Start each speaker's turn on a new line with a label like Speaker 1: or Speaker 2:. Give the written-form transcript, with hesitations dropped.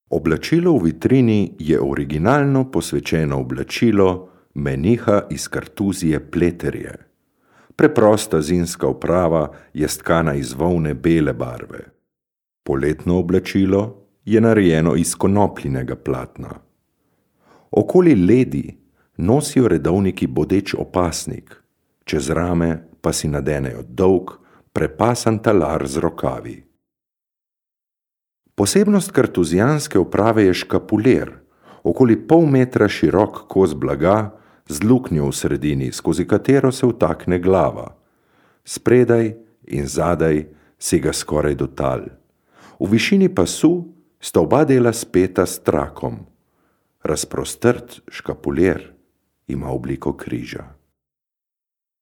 Speaker 1: Oblačilo v vitrini je originalno posvečeno oblačilo meniha iz Kartuzije Pleterje. Preprosta zimska oprava je stkana iz volne bele barve. Poletno oblačilo je narejeno iz konopljinega platna. Okoli ledi nosijo redovniki bodeč opasnik, čez rame pa si nadenejo dolg, prepasan talar z rokavi. Posebnost kartuzijanske oprave je škapuler, okoli pol metra širok kos blaga z luknjo v sredini, skozi katero se vtakne glava. Spredaj in zadaj sega skoraj do tal. V višini pasu sta oba dela speta s trakom. Razprostrt škapuler ima obliko križa.